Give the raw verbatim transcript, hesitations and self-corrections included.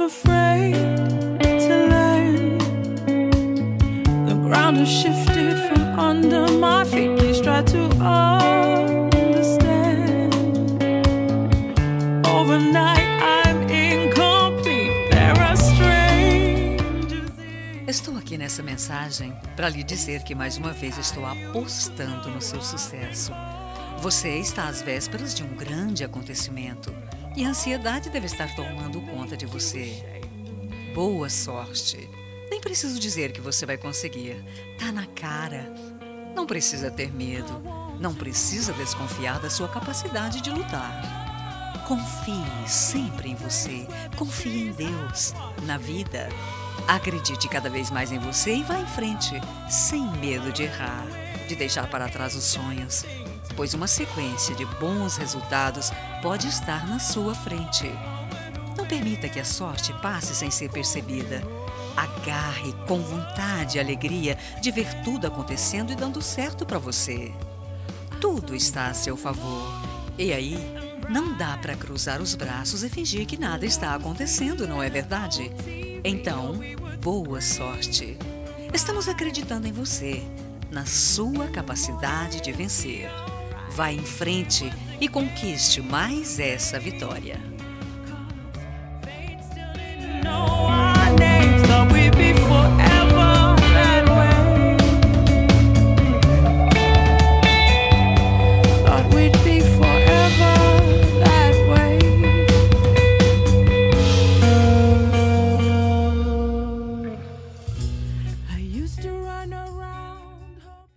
I'm afraid to learn. The ground has shifted from under my feet. Please try to understand. Overnight I'm incomplete. There are strangers in... Estou aqui nessa mensagem para lhe dizer que mais uma vez estou apostando no seu sucesso. Você está às vésperas de um grande acontecimento e a ansiedade deve estar tomando conta de você. Boa sorte! Nem preciso dizer que você vai conseguir. Tá na cara. Não precisa ter medo. Não precisa desconfiar da sua capacidade de lutar. Confie sempre em você. Confie em Deus, na vida. Acredite cada vez mais em você e vá em frente, sem medo de errar, de deixar para trás os sonhos, pois uma sequência de bons resultados pode estar na sua frente. Não permita que a sorte passe sem ser percebida. Agarre com vontade e alegria de ver tudo acontecendo e dando certo para você. Tudo está a seu favor. E aí, não dá para cruzar os braços e fingir que nada está acontecendo, não é verdade? Então, boa sorte. Estamos acreditando em você, na sua capacidade de vencer. Vá em frente e conquiste mais essa vitória. No.